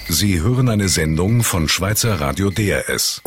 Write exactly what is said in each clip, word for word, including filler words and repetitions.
Sie hören eine Sendung von Schweizer Radio D R S.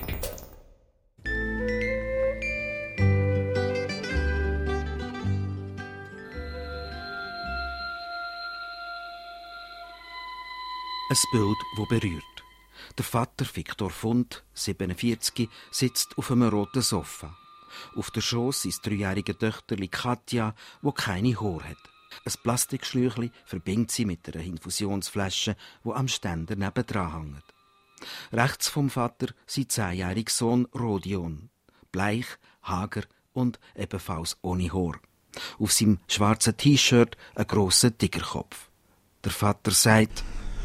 Ein Bild, das berührt. Der Vater Viktor Fund, siebenundvierzig, sitzt auf einem roten Sofa. Auf der Schoss ist das dreijährige Töchterli Katja, wo keine Haare hat. Ein Plastikschläuchli verbindet sie mit einer Infusionsflasche, die am Ständer nebendran hängt. Rechts vom Vater sein zehnjähriger Sohn Rodion. Bleich, hager und ebenfalls ohne Haar. Auf seinem schwarzen T-Shirt ein grosser Tigerkopf. Der Vater sagt: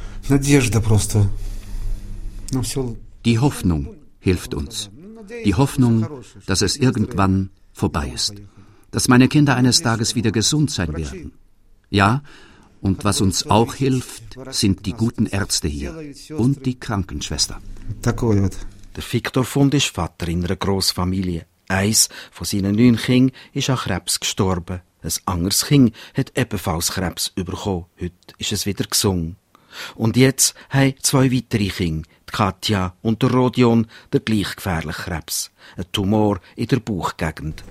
Die Hoffnung hilft uns. Die Hoffnung, dass es irgendwann vorbei ist. Dass meine Kinder eines Tages wieder gesund sein werden. Ja, und was uns auch hilft, sind die guten Ärzte hier und die Krankenschwester. Der Viktor Fund ist Vater in einer Grossfamilie. Eins von seinen neun Kindern ist an Krebs gestorben. Ein anderes Kind hat ebenfalls Krebs bekommen. Heute ist es wieder gesund. Und jetzt haben zwei weitere Kinder, die Katja und der Rodion, den gleich gefährlichen Krebs. Ein Tumor in der Bauchgegend.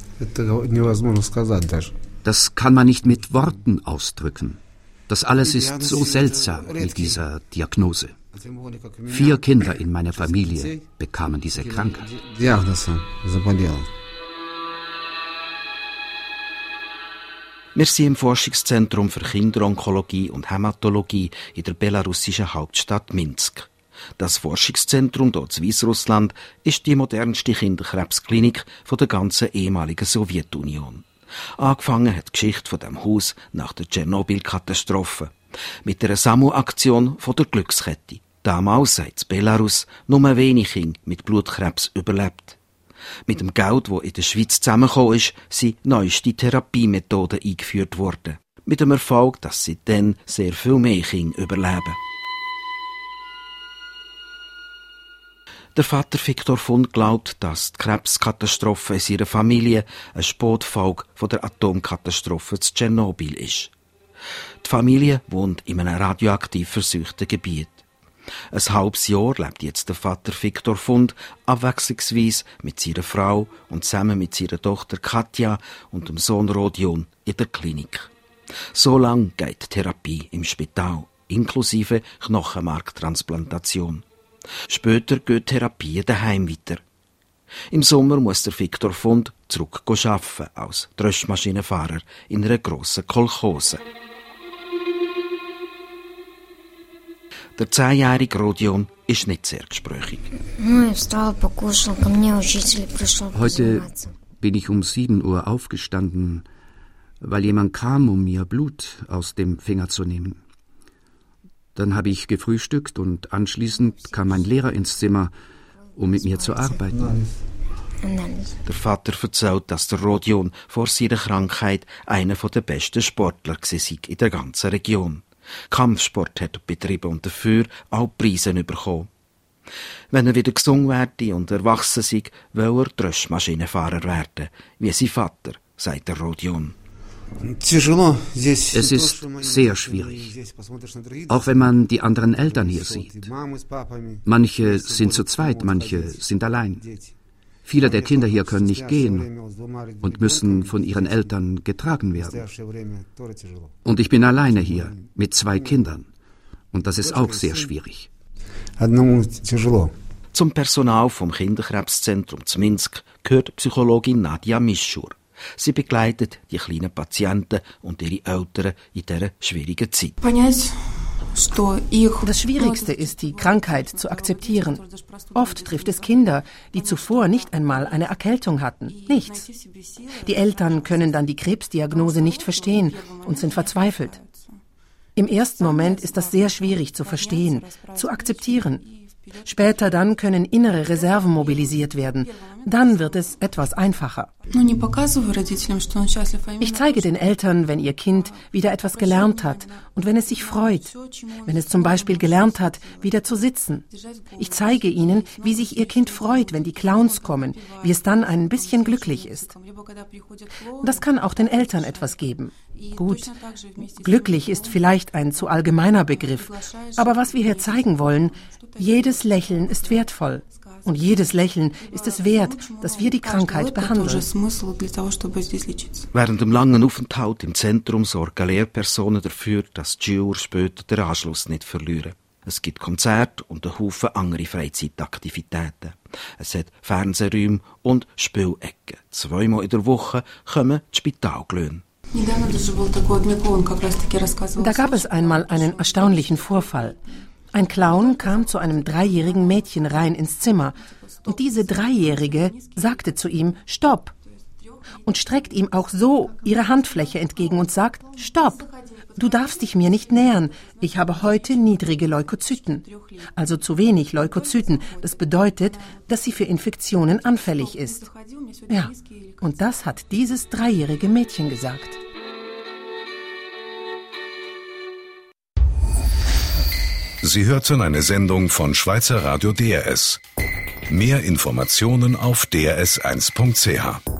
Das kann man nicht mit Worten ausdrücken. Das alles ist so seltsam mit dieser Diagnose. Vier Kinder in meiner Familie bekamen diese Krankheit. Wir sind im Forschungszentrum für Kinderonkologie und Hämatologie in der belarussischen Hauptstadt Minsk. Das Forschungszentrum dort in Weißrussland ist die modernste Kinderkrebsklinik von der ganzen ehemaligen Sowjetunion. Angefangen hat die Geschichte von dem Haus nach der Tschernobyl-Katastrophe. Mit einer Sammelaktion von der Glückskette. Damals hat in Belarus nur wenig Kinder mit Blutkrebs überlebt. Mit dem Geld, das in der Schweiz zusammengekommen ist, sind neueste Therapiemethoden eingeführt worden. Mit dem Erfolg, dass seitdem sehr viel mehr Kinder überleben. Der Vater Viktor Fund glaubt, dass die Krebskatastrophe in seiner Familie eine Spätfolge von der Atomkatastrophe zu Tschernobyl ist. Die Familie wohnt in einem radioaktiv verseuchten Gebiet. Ein halbes Jahr lebt jetzt der Vater Viktor Fund abwechslungsweise mit seiner Frau und zusammen mit seiner Tochter Katja und dem Sohn Rodion in der Klinik. So lang geht die Therapie im Spital, inklusive Knochenmarktransplantation. Später geht die Therapie daheim weiter. Im Sommer muss der Viktor Fund zurück arbeiten als Dröschmaschinenfahrer in einer grossen Kolchose. Der zehnjährige Rodion ist nicht sehr gesprächig. Heute bin ich um sieben Uhr aufgestanden, weil jemand kam, um mir Blut aus dem Finger zu nehmen. Dann habe ich gefrühstückt und anschließend kam mein Lehrer ins Zimmer, um mit mir zu arbeiten. Der Vater erzählt, dass der Rodion vor seiner Krankheit einer der besten Sportler war in der ganzen Region. Kampfsport hat er betrieben und dafür auch Preise bekommen. Wenn er wieder gesund werde und erwachsen sei, will er Dröschmaschinenfahrer werden, wie sein Vater, sagt der Rodion. Es ist sehr schwierig, auch wenn man die anderen Eltern hier sieht. Manche sind zu zweit, manche sind allein. Viele der Kinder hier können nicht gehen und müssen von ihren Eltern getragen werden. Und ich bin alleine hier mit zwei Kindern. Und das ist auch sehr schwierig. Zum Personal vom Kinderkrebszentrum zu Minsk gehört Psychologin Nadja Mischur. Sie begleitet die kleinen Patienten und ihre Eltern in dieser schwierigen Zeit. Das Schwierigste ist, die Krankheit zu akzeptieren. Oft trifft es Kinder, die zuvor nicht einmal eine Erkältung hatten. Nichts. Die Eltern können dann die Krebsdiagnose nicht verstehen und sind verzweifelt. Im ersten Moment ist das sehr schwierig zu verstehen, zu akzeptieren. Später dann können innere Reserven mobilisiert werden. Dann wird es etwas einfacher. Ich zeige den Eltern, wenn ihr Kind wieder etwas gelernt hat und wenn es sich freut, wenn es zum Beispiel gelernt hat, wieder zu sitzen. Ich zeige ihnen, wie sich ihr Kind freut, wenn die Clowns kommen, wie es dann ein bisschen glücklich ist. Das kann auch den Eltern etwas geben. Gut, glücklich ist vielleicht ein zu allgemeiner Begriff, aber was wir hier zeigen wollen, jedes Lächeln ist wertvoll. Und jedes Lächeln ist es wert, dass wir die Krankheit behandeln. Während dem langen Aufenthalt im Zentrum sorgen Lehrpersonen dafür, dass die Schüler später den Anschluss nicht verlieren. Es gibt Konzerte und einen Haufen andere Freizeitaktivitäten. Es hat Fernsehräume und Spielecken. Zweimal in der Woche kommen die Spitalglöhne. Da gab es einmal einen erstaunlichen Vorfall. Ein Clown kam zu einem dreijährigen Mädchen rein ins Zimmer und diese Dreijährige sagte zu ihm Stopp und streckt ihm auch so ihre Handfläche entgegen und sagt Stopp, du darfst dich mir nicht nähern, ich habe heute niedrige Leukozyten, also zu wenig Leukozyten, das bedeutet, dass sie für Infektionen anfällig ist. Ja, und das hat dieses dreijährige Mädchen gesagt. Sie hörten eine Sendung von Schweizer Radio D R S. Mehr Informationen auf d r s eins punkt c h.